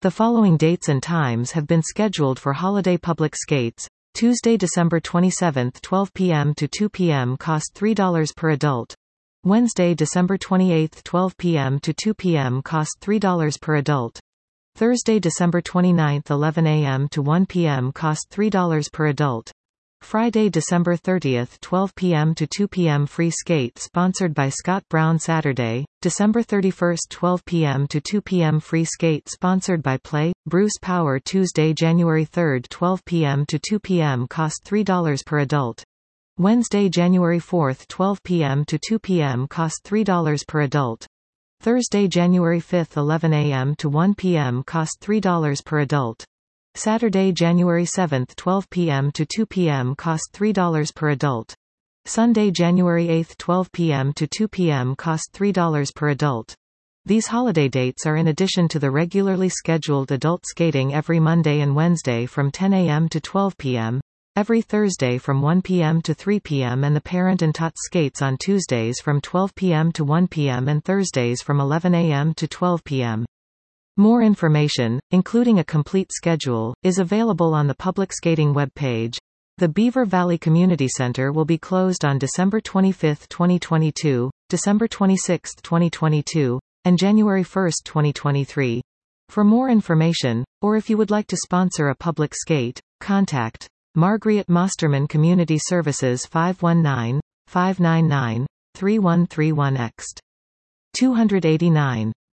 The following dates and times have been scheduled for holiday public skates. Tuesday, December 27, 12 p.m. to 2 p.m. cost $3 per adult. Wednesday, December 28, 12 p.m. to 2 p.m. cost $3 per adult. Thursday, December 29, 11 a.m. to 1 p.m. cost $3 per adult. Friday, December 30, 12 p.m. to 2 p.m. free skate sponsored by Scott Brown. Saturday, December 31, 12 p.m. to 2 p.m. free skate sponsored by Play, Bruce Power. Tuesday, January 3, 12 p.m. to 2 p.m. cost $3 per adult. Wednesday, January 4, 12 p.m. to 2 p.m. cost $3 per adult. Thursday, January 5, 11 a.m. to 1 p.m. cost $3 per adult. Saturday, January 7, 12 p.m. to 2 p.m. cost $3 per adult. Sunday, January 8, 12 p.m. to 2 p.m. cost $3 per adult. These holiday dates are in addition to the regularly scheduled adult skating every Monday and Wednesday from 10 a.m. to 12 p.m., every Thursday from 1 p.m. to 3 p.m. and the Parent and Tot skates on Tuesdays from 12 p.m. to 1 p.m. and Thursdays from 11 a.m. to 12 p.m. More information, including a complete schedule, is available on the public skating web page. The Beaver Valley Community Center will be closed on December 25, 2022, December 26, 2022, and January 1, 2023. For more information, or if you would like to sponsor a public skate, contact Margaret Mosterman Community Services 519-599-3131 Ext. 289.